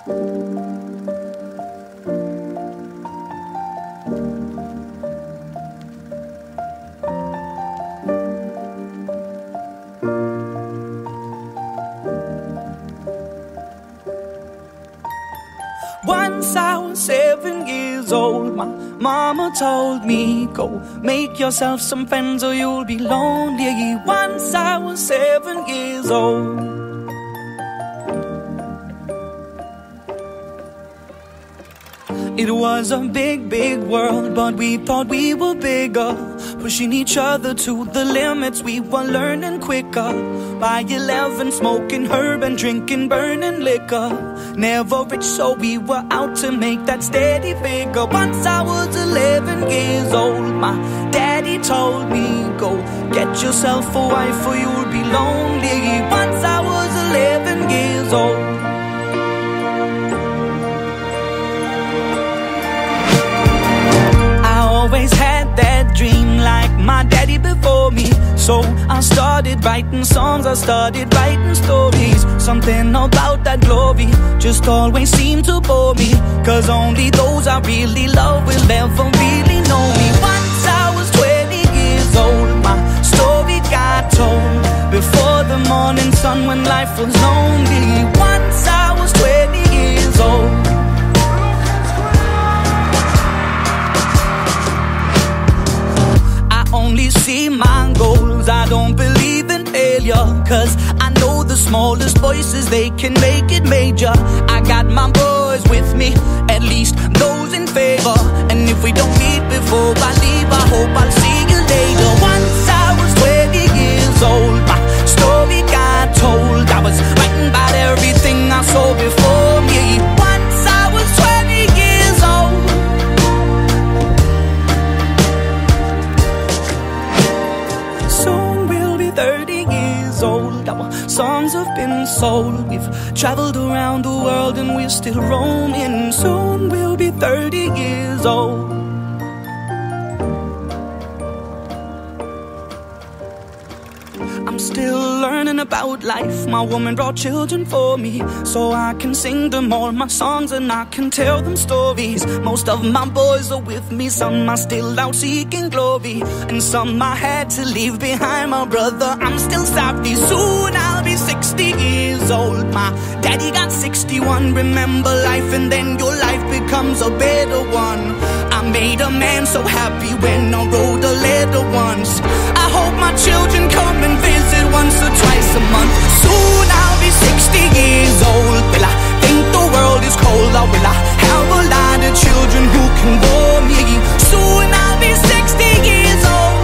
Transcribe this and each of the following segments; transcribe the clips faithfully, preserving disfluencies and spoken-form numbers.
Once I was seven years old, my mama told me, go make yourself some friends or you'll be lonely. Once I was seven years old. It was a big, big world, but we thought we were bigger, pushing each other to the limits. We were learning quicker. By eleven, smoking herb and drinking burning liquor. Never rich, so we were out to make that steady figure. Once I was eleven years old, my daddy told me, go get yourself a wife or you'll be lonely. Once I was eleven years old. Always had that dream like my daddy before me. So I started writing songs, I started writing stories. Something about that glory just always seemed to bore me, cause only those I really love will ever really know me. Once I was twenty years old, my story got told before the morning sun when life was lonely. Once I was twenty years old. Only see my goals, I don't believe in failure, cause I know the smallest voices, they can make it major. I got my boys with me, at least those in favor. And if we don't meet before I leave, I hope I'll see you later. Once I was twenty years old, my story got told. I was writing about everything I saw before me. Once I was twenty years old. thirty years old, our songs have been sold. We've traveled around the world and we're still roaming. Soon we'll be thirty years old. I'm still learning about life. My woman brought children for me, so I can sing them all my songs and I can tell them stories. Most of my boys are with me, some are still out seeking glory, and some I had to leave behind. My brother, I'm still sorry. Soon I'll be sixty years old. My daddy got sixty-one. Remember life and then your life becomes a better one. I made a man so happy when I wrote a letter once. I hope my children come and visit once or twice a month. Soon I'll be sixty years old. Will I think the world is cold, or will I have a lot of children who can bore me? Soon I'll be sixty years old.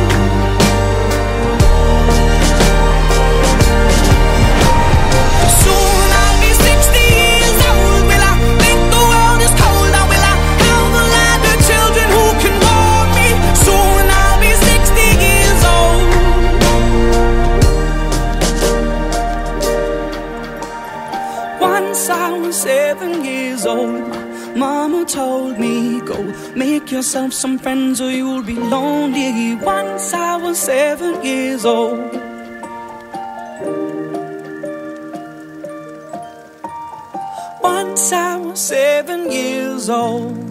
Soon I'll be sixty years old. Will I think the world is cold, or will I have a lot of children who can bore me? Soon I'll be sixty years old. Once I was seven years old, my mama told me, go make yourself some friends or you'll be lonely. Once I was seven years old. Once I was seven years old.